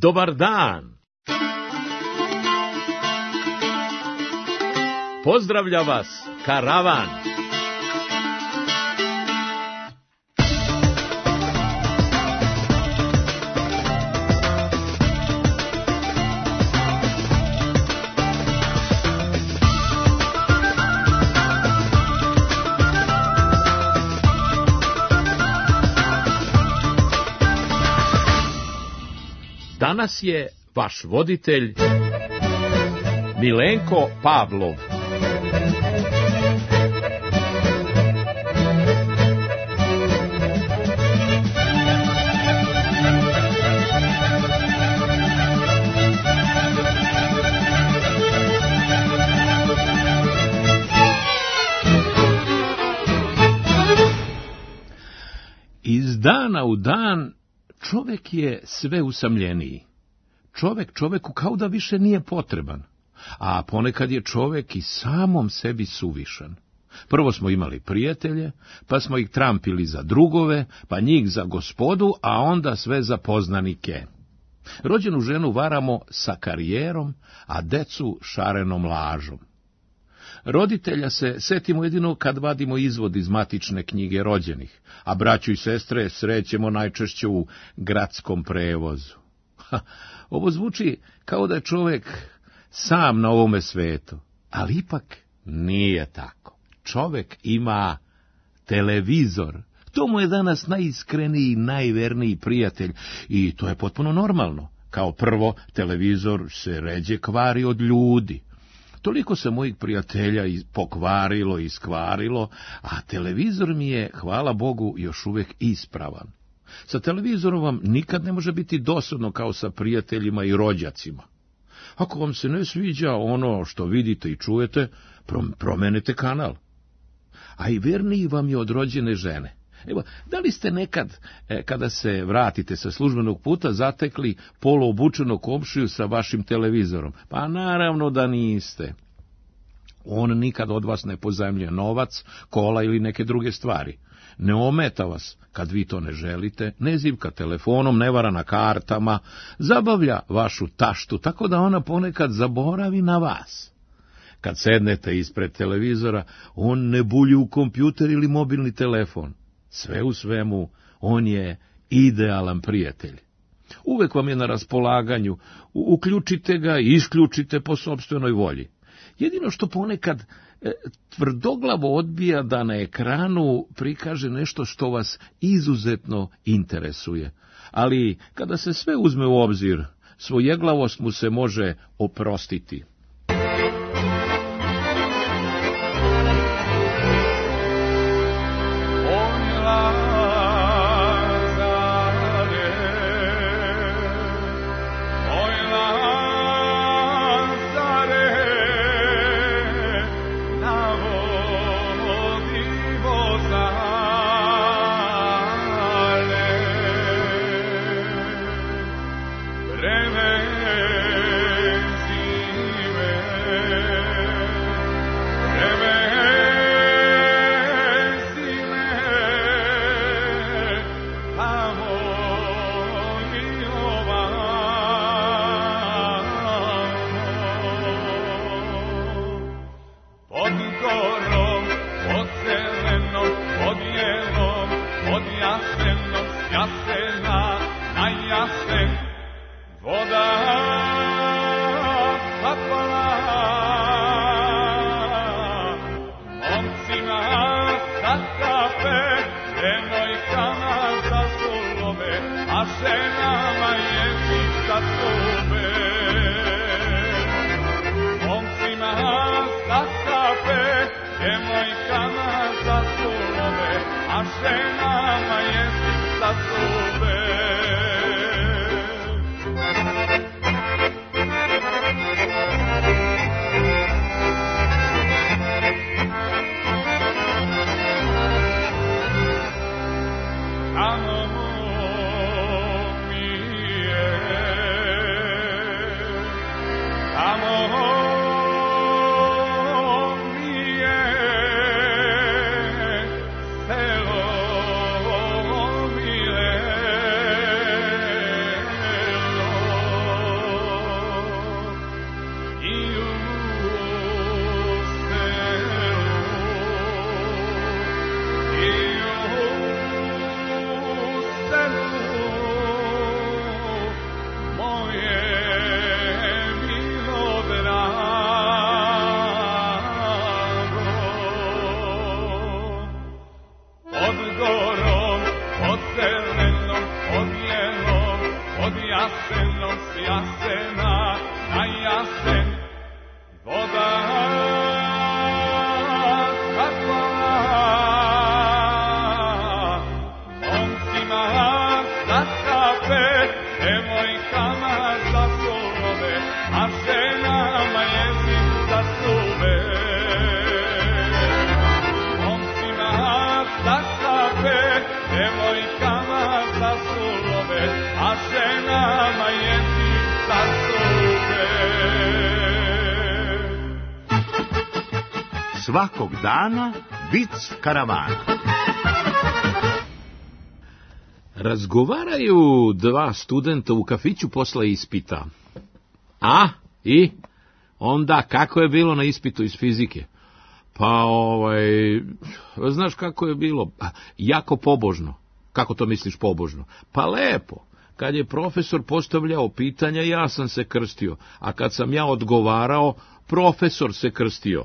Dobar dan! Pozdravlja vas karavan! Danas je vaš voditelj Milenko Pavlov. Iz dana u dan čovek je sve usamljeniji. Čovek čoveku kao da više nije potreban, a ponekad je čovek i samom sebi suvišan. Prvo smo imali prijatelje, pa smo ih trampili za drugove, pa njih za gospodu, a onda sve za poznanike. Rođenu ženu varamo sa karijerom, a decu šarenom lažom. Roditelja se setimo jedino kad vadimo izvod iz matične knjige rođenih, a braću i sestre srećemo najčešće u gradskom prevozu. Ovo zvuči kao da je čovek sam na ovome svetu, ali ipak nije tako. Čovek ima televizor. To mu je danas najiskreniji i najverniji prijatelj i to je potpuno normalno. Kao prvo, televizor se ređe kvari od ljudi. Toliko se mojih prijatelja pokvarilo i iskvarilo, a televizor mi je, hvala Bogu, još uvek ispravan. Sa televizorom vam nikad ne može biti dosadno kao sa prijateljima i rođacima. Ako vam se ne sviđa ono što vidite i čujete, promenite kanal. A i verniji vam je od rođene žene. Evo, da li ste nekad, kada se vratite sa službenog puta, zatekli poloobučenog komšiju sa vašim televizorom? Pa naravno da niste. On nikad od vas ne pozajmljuje novac, kola ili neke druge stvari. Ne ometa vas kad vi to ne želite, ne zivka telefonom, ne vara na kartama, zabavlja vašu taštu, tako da ona ponekad zaboravi na vas. Kad sednete ispred televizora, on ne bulji u kompjuter ili mobilni telefon. Sve u svemu, on je idealan prijatelj. Uvek vam je na raspolaganju, uključite ga i isključite po sopstvenoj volji. Jedino što ponekad tvrdoglavo odbija da na ekranu prikaže nešto što vas izuzetno interesuje. Ali kada se sve uzme u obzir, svojeglavost mu se može oprostiti. Voda jasenom s jasena na jasen voda kapala. Momcima za kafe, devojkama za solove, a ženama jezik za sube. Momcima za kafe, devojkama za solove, a ženama jezik za sube. Svakog dana vic karavana. Razgovaraju dva studenta u kafiću posle ispita. A, i? Onda, kako je bilo na ispitu iz fizike? Pa, znaš kako je bilo? Jako pobožno. Kako to misliš pobožno? Pa lepo. Kad je profesor postavljao pitanja, ja sam se krstio. A kad sam ja odgovarao, profesor se krstio.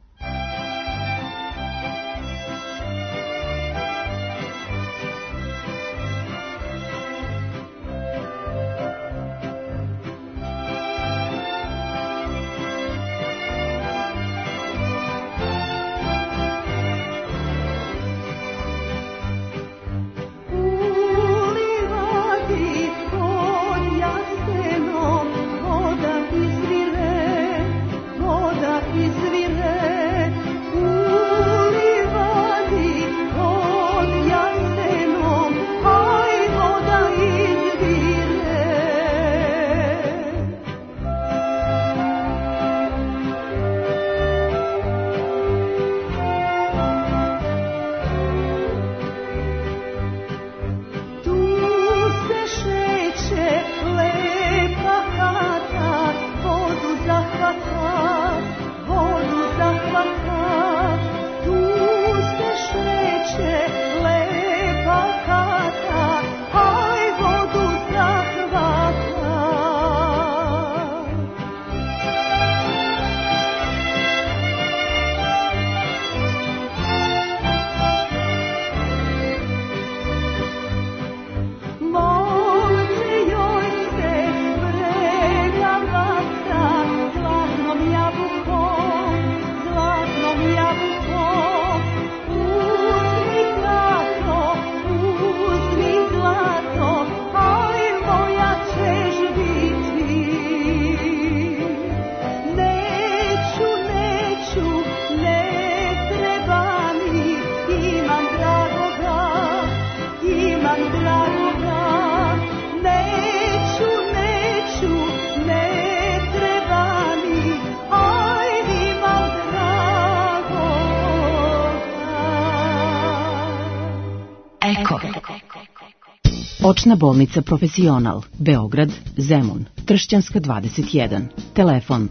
Očna bolnica Profesional, Beograd, Zemun, Tršćanska 21, telefon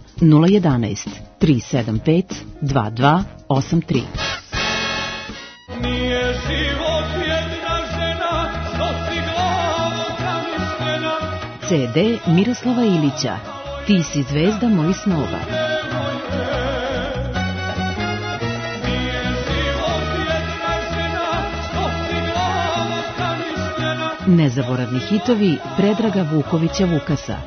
011 375 2283. Nije život jedna žena, što si glavom zamišljena. CD Miroslava Ilića, Ti si zvezda mojih snova. Nezaboravni hitovi Predraga Vukovića Vukasa.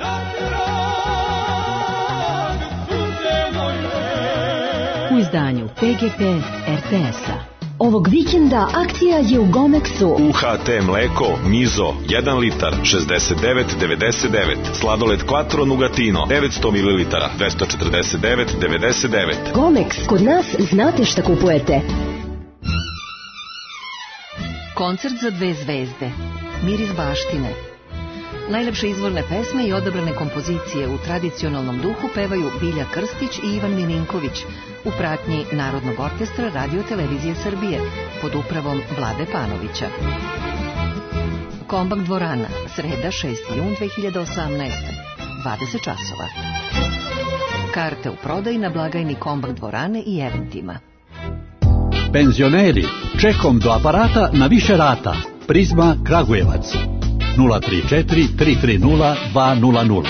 U izdanju PGP RTS-a. Ovog vikenda akcija je u Gomexu. UHT mleko, Mizo, 1 litar, 69,99. Sladoled Quattro Nugatino, 900 ml, 249,99. Gomex, kod nas znate šta kupujete. Koncert za 2 zvezde. Miris baštine. Najlepše izvorne pesme i odabrane kompozicije u tradicionalnom duhu pevaju Bilja Krstić i Ivan Mininković u pratnji Narodnog orkestra Radio Televizije Srbije pod upravom Vlade Panovića. Kombak dvorana, sreda 6. jun 2018. 20 časova. Karte u prodaji na blagajni Kombak dvorane i eventima. Penzioneri, čekom do aparata na više rata. Prizma Kragujevac 034 330 200.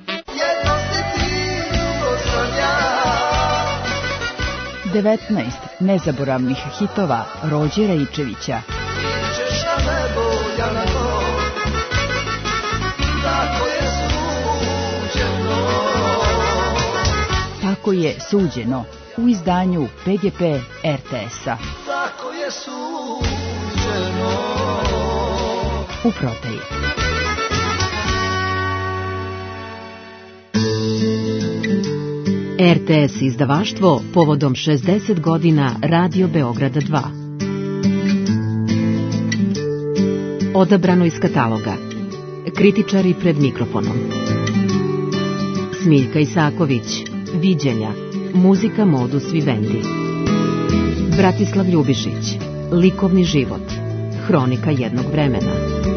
19 nezaboravnih hitova Rođe Rejčevića. Češ na nebo, ja na to, tako je Tako je suđeno u izdanju PGP RTS-a. Tako je suđeno. U proteji. RTS izdavaštvo povodom 60 godina Radio Beograda 2. Odabrano iz kataloga. Kritičari pred mikrofonom. Smiljka Isaković, Viđenja, muzika Modus Vivendi. Bratislav Ljubišić, Likovni život, hronika jednog vremena.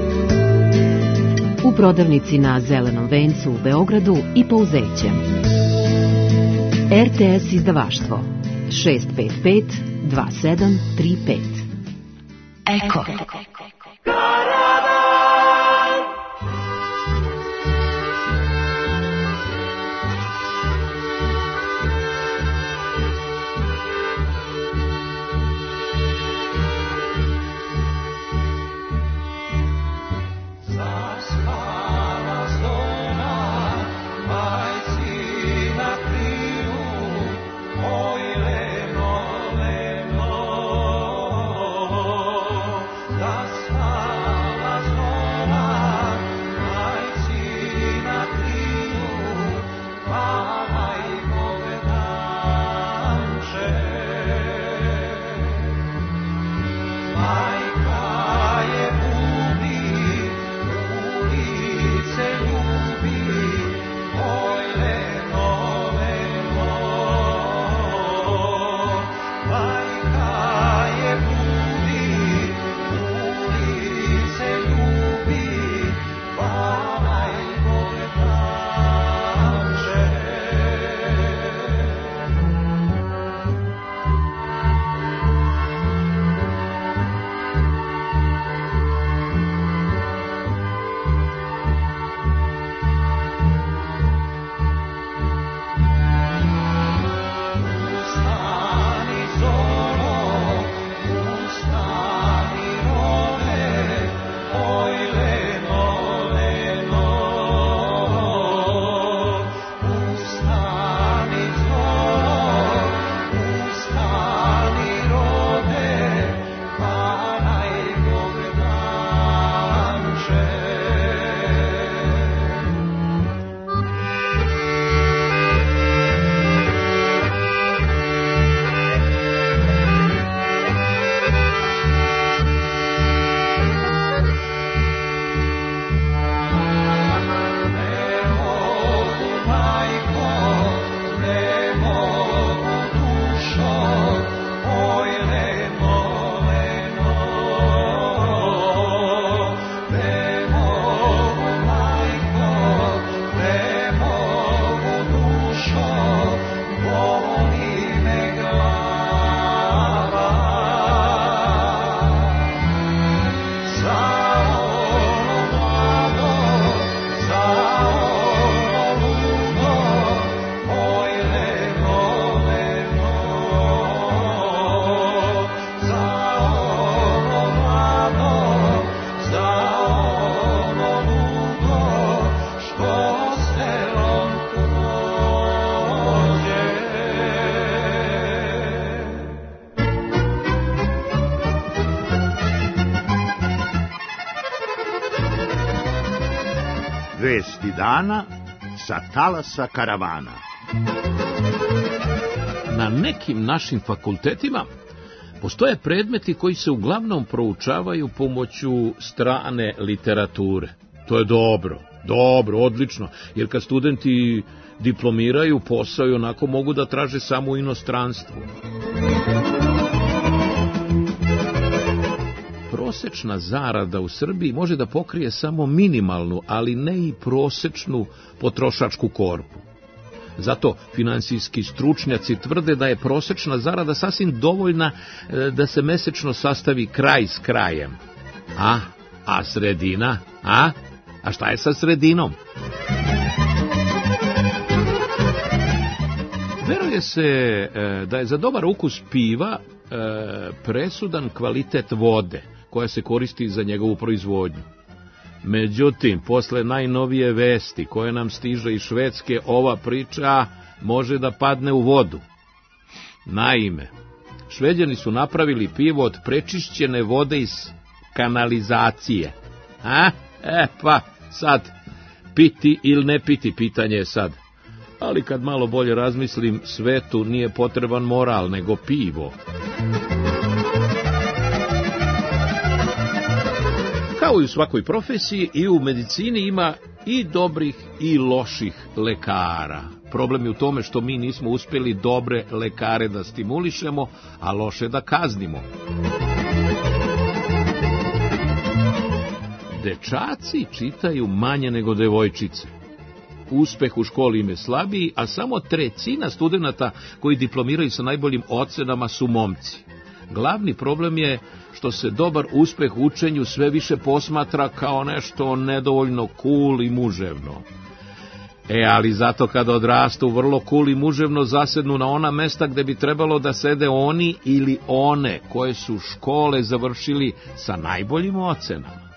U prodavnici na Zelenom vencu u Beogradu i Pouzećem. RTS izdavaštvo 655 2735. Eko. Vesti dana sa talasa karavana. Na nekim našim fakultetima postoje predmeti koji se uglavnom proučavaju pomoću strane literature. To je dobro, odlično, jer kad studenti diplomiraju, posao i onako mogu da traže samo u inostranstvu. Prosečna zarada u Srbiji može da pokrije samo minimalnu, ali ne i prosečnu potrošačku korpu. Zato finansijski stručnjaci tvrde da je prosečna zarada sasvim dovoljna da se mesečno sastavi kraj s krajem. A sredina? A šta je sa sredinom? Veruje se da je za dobar ukus piva presudan kvalitet vode koja se koristi za njegovu proizvodnju. Međutim, posle najnovije vesti koje nam stiže iz Švedske, ova priča može da padne u vodu. Naime, Šveđani su napravili pivo od prečišćene vode iz kanalizacije. Pa sad, piti ili ne piti, pitanje je sad. Ali kad malo bolje razmislim, svetu nije potreban moral, nego pivo. Kao i u svakoj profesiji, i u medicini ima i dobrih i loših lekara. Problem je u tome što mi nismo uspjeli dobre lekare da stimulišemo, a loše da kaznimo. Dečaci čitaju manje nego devojčice. Uspeh u školi im je slabiji, a samo 1/3 studenata koji diplomiraju sa najboljim ocenama su momci. Glavni problem je što se dobar uspeh u učenju sve više posmatra kao nešto nedovoljno cool i muževno. Ali zato kad odrastu, vrlo cool i muževno zasednu na ona mesta gde bi trebalo da sede oni ili one koje su škole završili sa najboljim ocenama.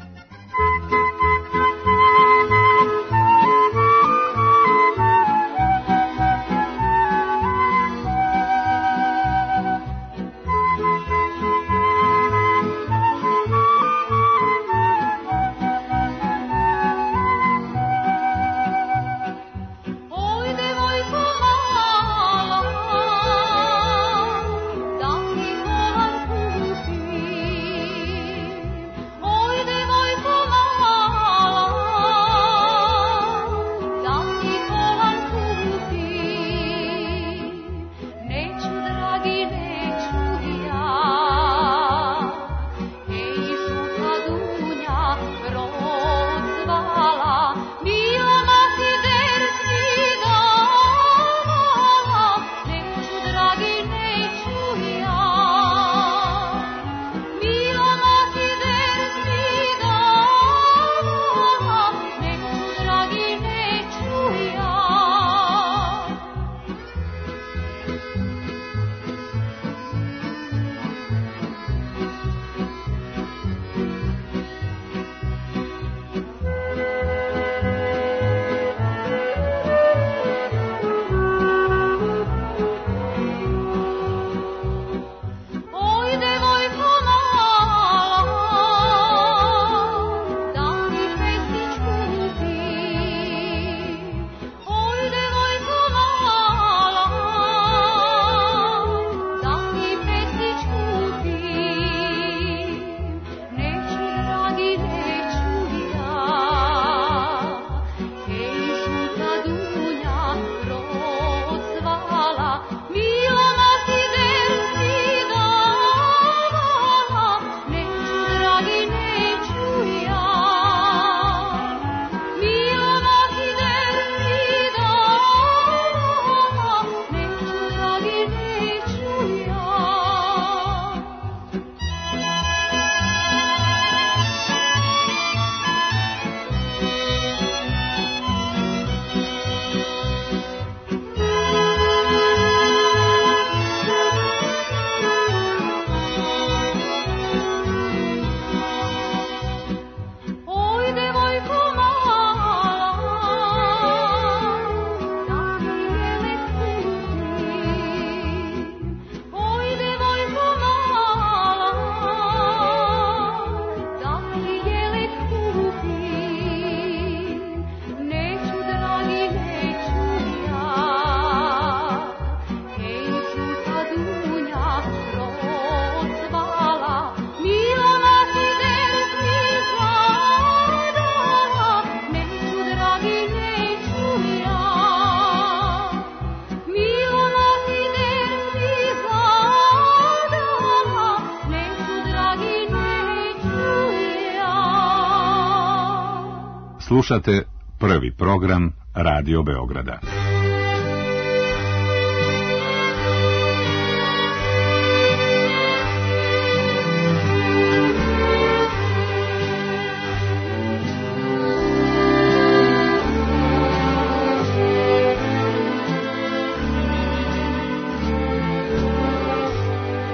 Slušate prvi program Radio Beograda.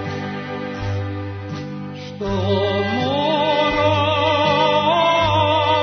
Što mora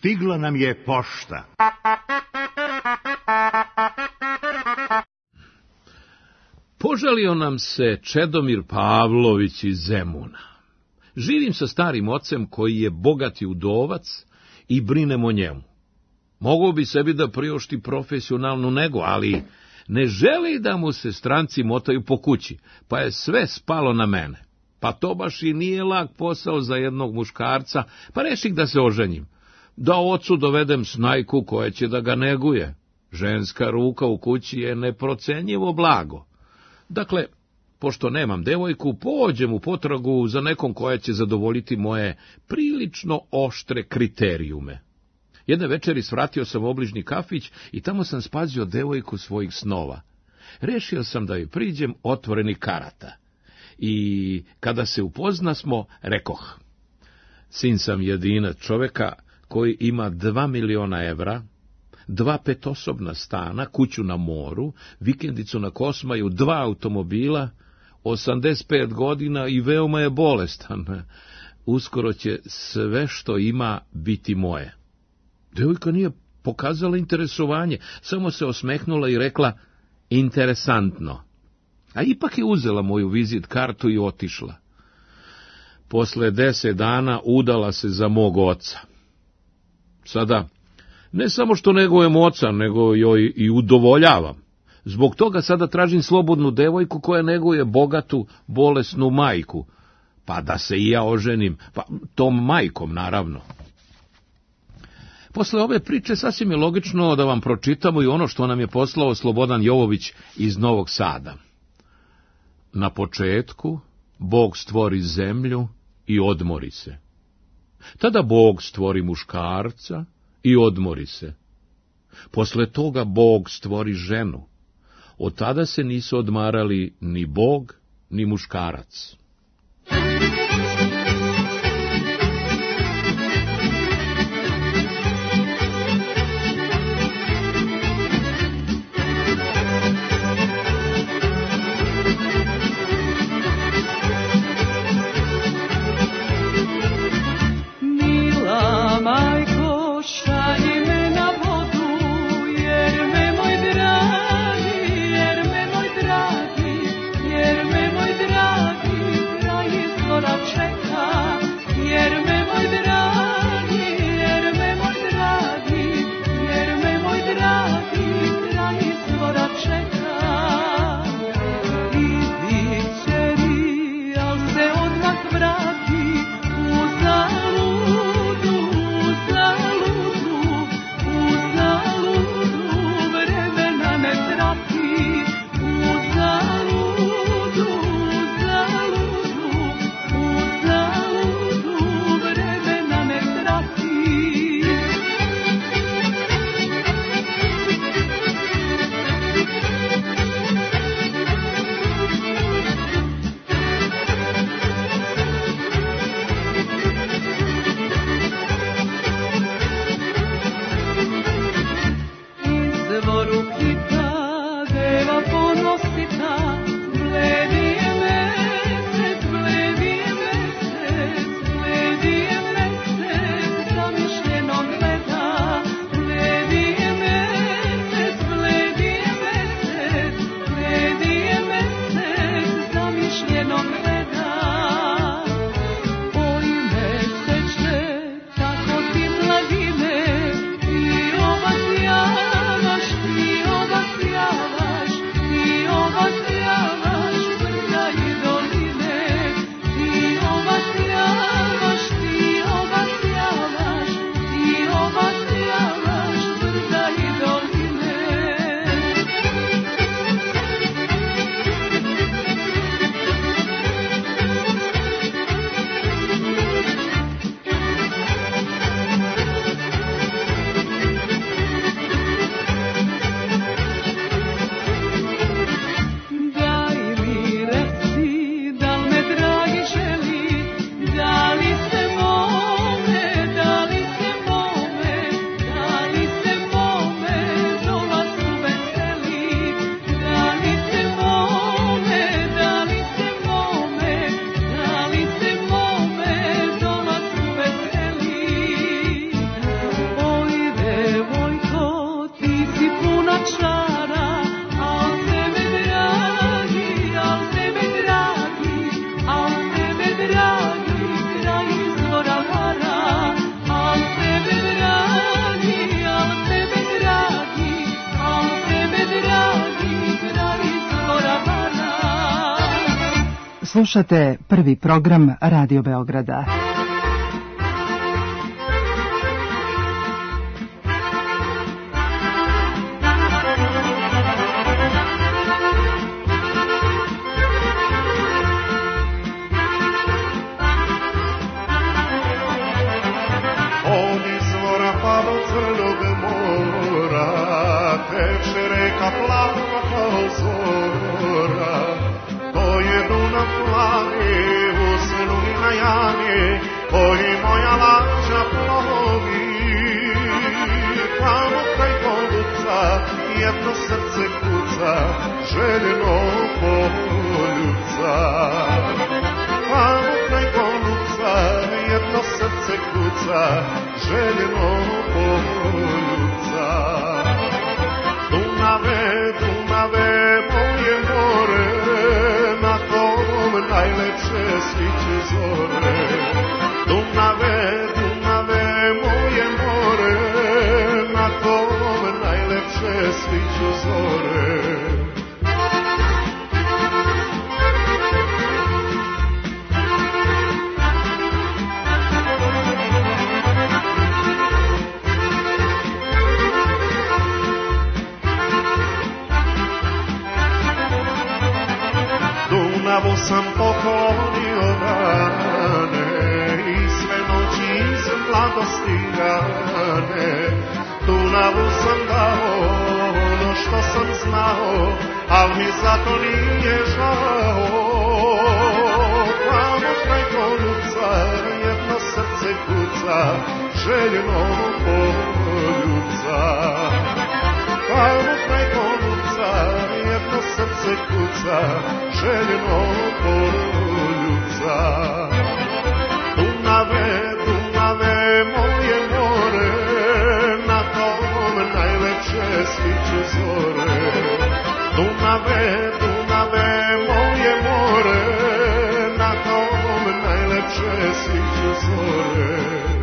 stigla nam je pošta. Požalio nam se Čedomir Pavlović iz Zemuna. Živim sa starim ocem koji je bogati udovac i brinem o njemu. Mogao bi sebi da priušti profesionalnu negu, ali ne želi da mu se stranci motaju po kući, pa je sve spalo na mene. Pa to baš i nije lak posao za jednog muškarca, pa reših da se oženim. Da ocu dovedem snajku koja će da ga neguje. Ženska ruka u kući je neprocenjivo blago. Dakle, pošto nemam devojku, pođem u potragu za nekom koja će zadovoljiti moje prilično oštre kriterijume. Jedne večeri svratio sam u obližnji kafić i tamo sam spazio devojku svojih snova. Rešio sam da joj priđem otvoreni karata. I kada se upoznasmo, rekoh: sin sam jedinac čoveka koji ima 2 miliona evra, 2 petosobna stana, kuću na moru, vikendicu na Kosmaju, 2 automobila, 85 godina i veoma je bolestan. Uskoro će sve što ima biti moje. Devojka nije pokazala interesovanje, samo se osmehnula i rekla: interesantno. A ipak je uzela moju vizit kartu i otišla. Posle 10 dana udala se za mog oca. Sada, ne samo što negujem oca, nego joj i udovoljavam. Zbog toga sada tražim slobodnu devojku koja neguje bogatu, bolesnu majku, pa da se i ja oženim, pa tom majkom, naravno. Posle ove priče sasvim je logično da vam pročitamo i ono što nam je poslao Slobodan Jovović iz Novog Sada. Na početku Bog stvori zemlju i odmori se. Tada Bog stvori muškarca i odmori se. Posle toga Bog stvori ženu. Od tada se nisu odmarali ni Bog, ni muškarac. Jer me moj dragi Slušate prvi program Radio Beograda. Od izvora pa do Crnog mora teče reka plava kao zora. To je Dunav plavi u snu i na janje, koji moja lađa plovi. Tamo kraj Golubca jedno srce kuca, željeno poljuca. Tamo kraj Golubca jedno srce kuca, željeno poljuca. Dunave, Dunave, moje more, na tom najlepše sviće zore. Dunave, Dunave, moje more, na tom najlepše sviće zore. Dunavu sam poklonio dane i sve noći iz mladosti rane. Dunavu sam dao ono što sam znao, al mi zato nije žao. Tamo kraj Golubca jedno srce kuca, željeno poljuca. Tamo kraj Golubca jedno srce kuca, željeno poljuca. Dunave, Dunave, moje more, na tom najlepše sviće zore. Dunave, Dunave, moje more, na tom najlepše sviće zore.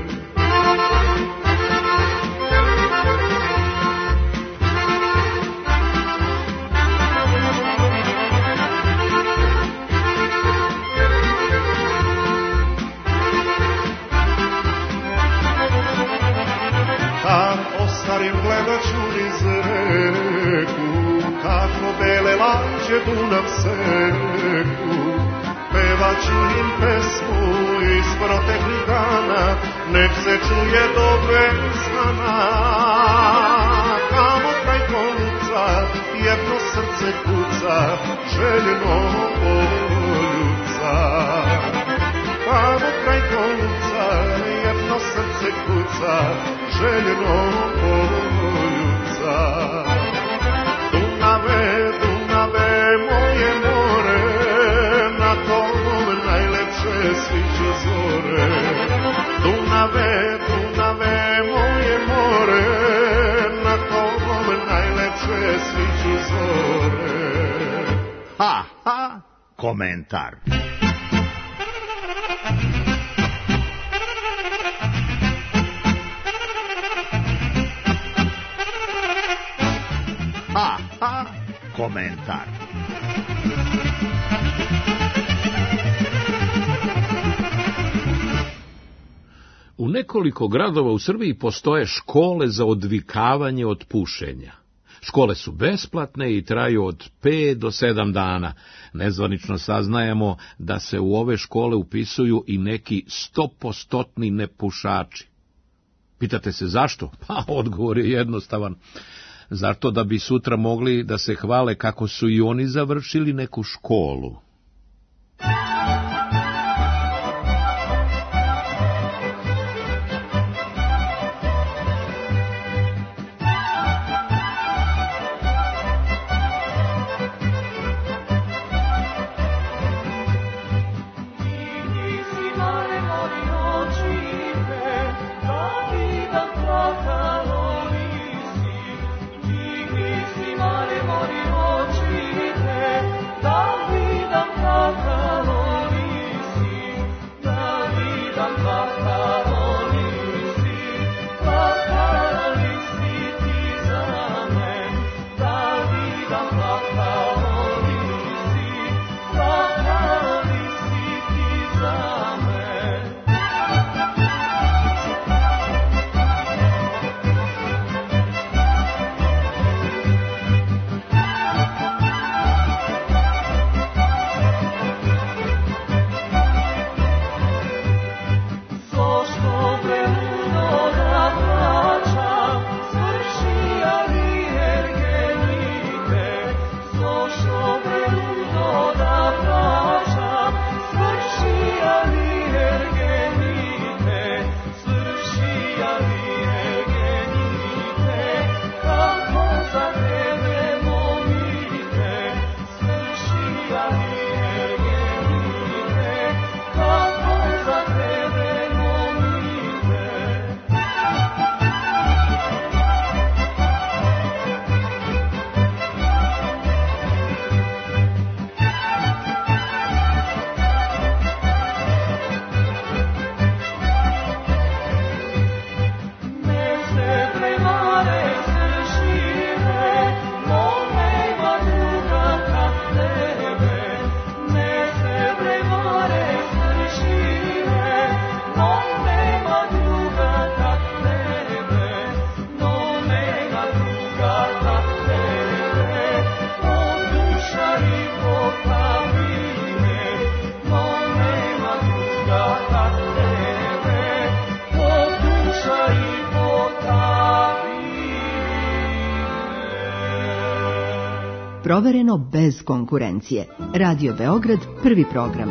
Ostarim gledat ću niz reku, kako bele lađe Dunav seku. Pevat ću im pesmu iz proteklih dana, nek se čuje do bezmana. Tamo kraj Golubca jedno srce kuca, željeno poljuca. Tamo kraj Golubca jedno srce kuca, željeno poljuca. Dunave, Dunave, moje more, na tom najlepše sviće zore. Dunave, Dunave, moje more, na tom najlepše sviće zore. Ha, ha, komentar. Ha, ha, komentar. U nekoliko gradova u Srbiji postoje škole za odvikavanje od pušenja. Škole su besplatne i traju od 5 do 7 dana. Nezvanično saznajemo da se u ove škole upisuju i neki 100% nepušači. Pitate se zašto? Pa odgovor je jednostavan. Zato da bi sutra mogli da se hvale kako su i oni završili neku školu. provereno bez konkurencije. Radio Beograd, prvi program.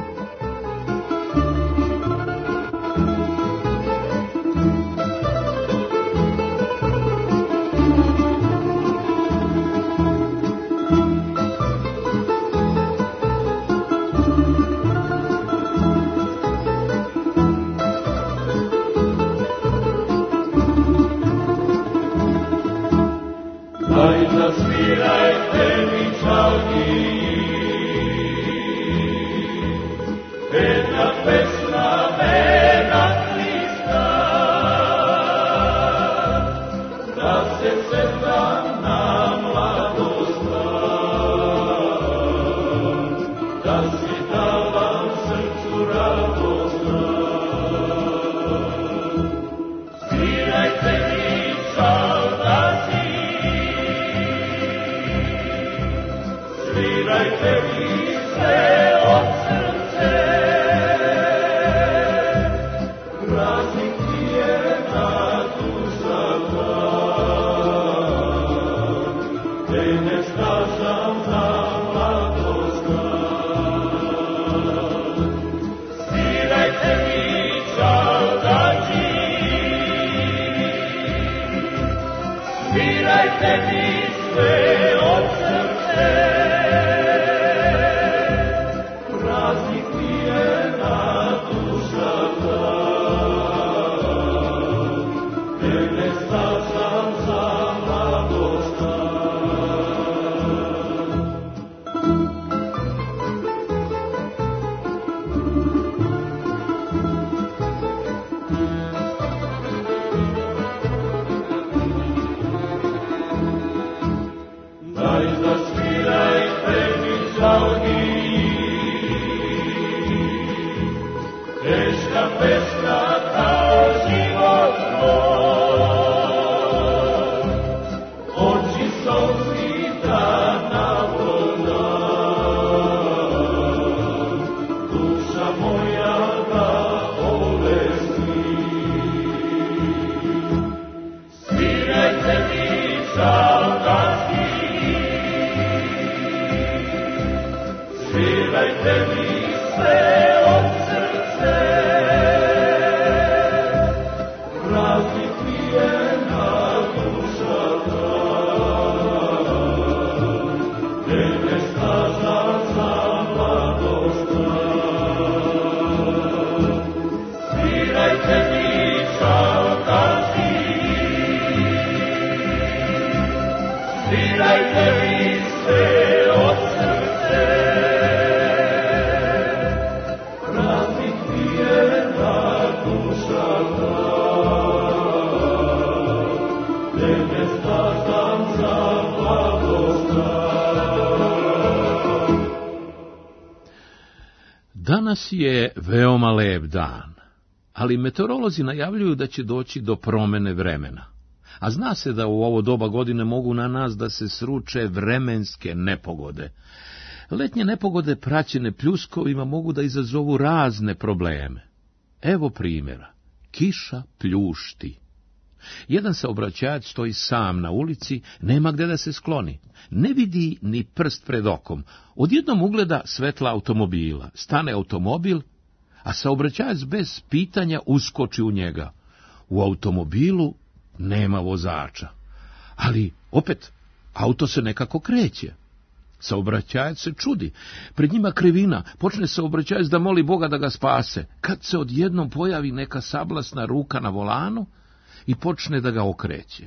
Danas je veoma lep dan, ali meteorolozi najavljuju da će doći do promene vremena. A zna se da u ovo doba godine mogu na nas da se sruče vremenske nepogode. Letnje nepogode praćene pljuskovima mogu da izazovu razne probleme. Evo primjera. Kiša pljušti. Jedan saobraćajac stoji sam na ulici, nema gde da se skloni. Ne vidi ni prst pred okom. Odjednom ugleda svetla automobila. Stane automobil, a saobraćajac bez pitanja uskoči u njega. U automobilu nema vozača. Ali, opet, auto se nekako kreće. Saobraćajac se čudi. Pred njima krivina. Počne saobraćajac da moli Boga da ga spase. Kad se odjednom pojavi neka sablasna ruka na volanu i počne da ga okreće.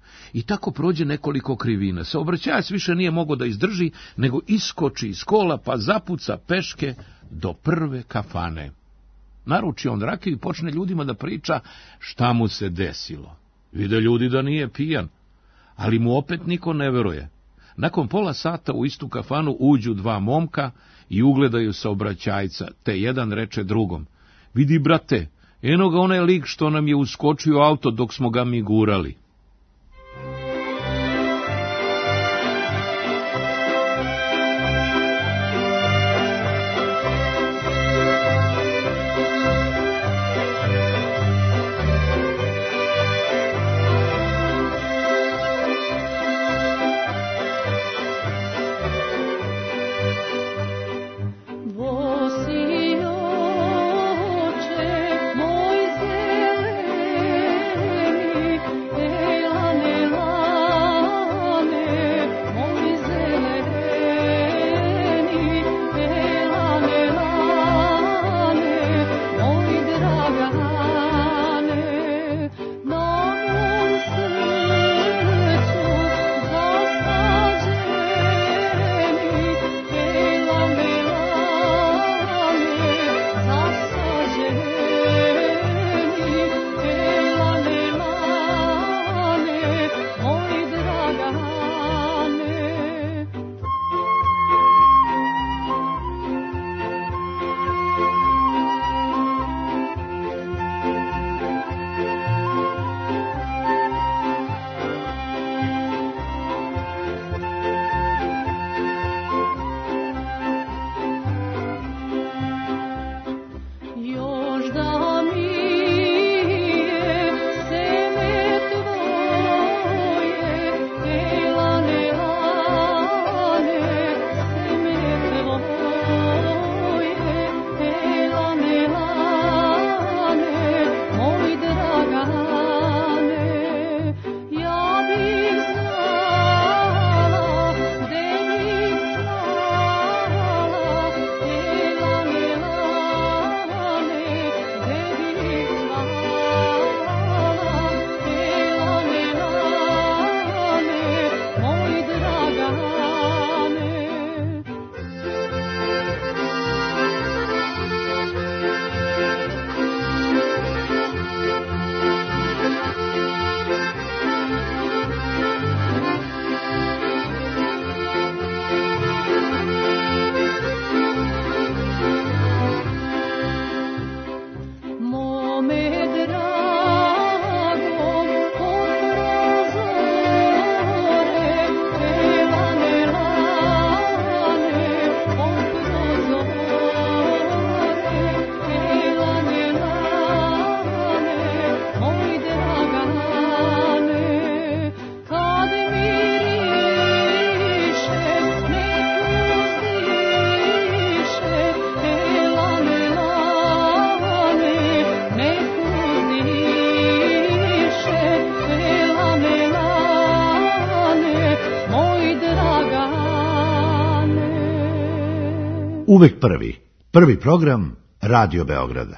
I tako prođe nekoliko krivina. Saobraćajac više nije mogao da izdrži, nego iskoči iz kola pa zapuca peške do prve kafane. Naruči on rakiju i počne ljudima da priča šta mu se desilo. Vide ljudi da nije pijan, ali mu opet niko ne veruje. Nakon pola sata u istu kafanu uđu dva momka i ugledaju saobraćajca, te jedan reče drugom: vidi, brate, eno ga onaj lik što nam je uskočio u auto dok smo ga mi gurali. uvek prvi. Prvi program Radio Beograda.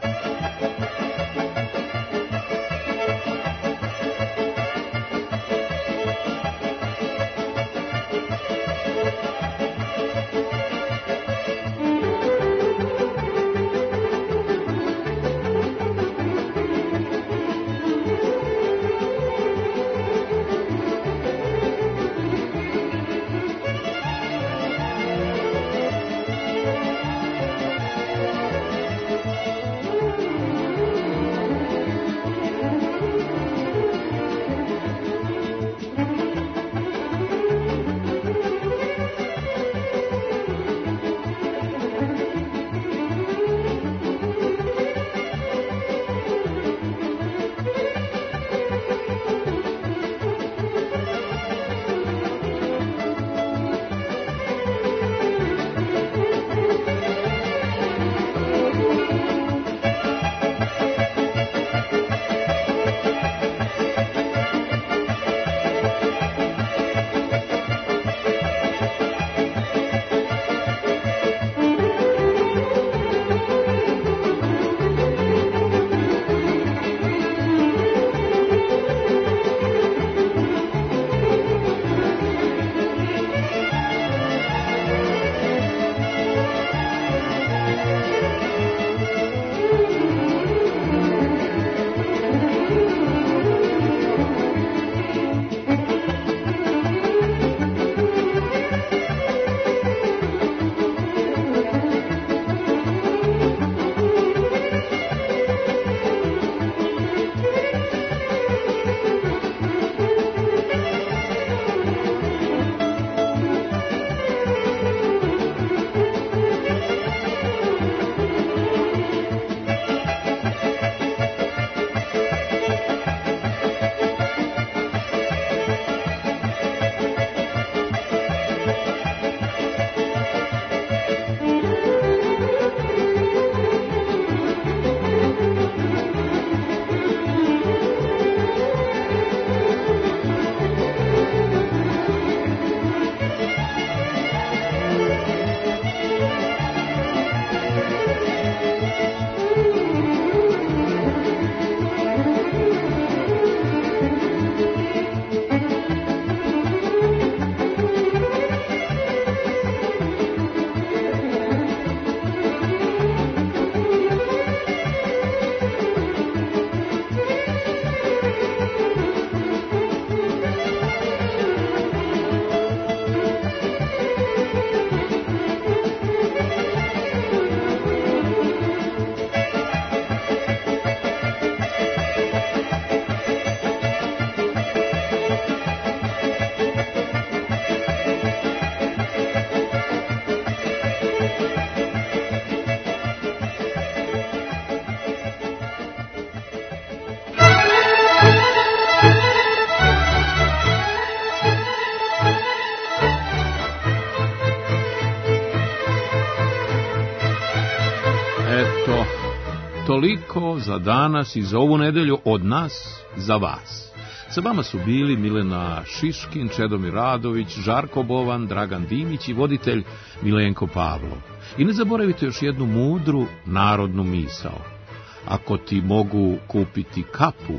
Toliko za danas i za ovu nedelju od nas za vas. Sa vama su bili Milena Šiškin, Čedomir Radović, Žarko Bovan, Dragan Dimić i voditelj Milenko Pavlov. I ne zaboravite još jednu mudru narodnu misao. Ako ti mogu kupiti kapu,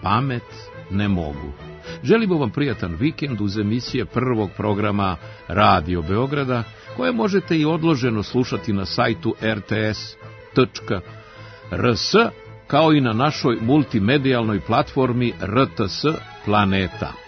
pamet ne mogu. Želimo vam prijatan vikend uz emisije prvog programa Radio Beograda, koje možete i odloženo slušati na sajtu rts.rs, kao i na našoj multimedijalnoj platformi RTS Planeta.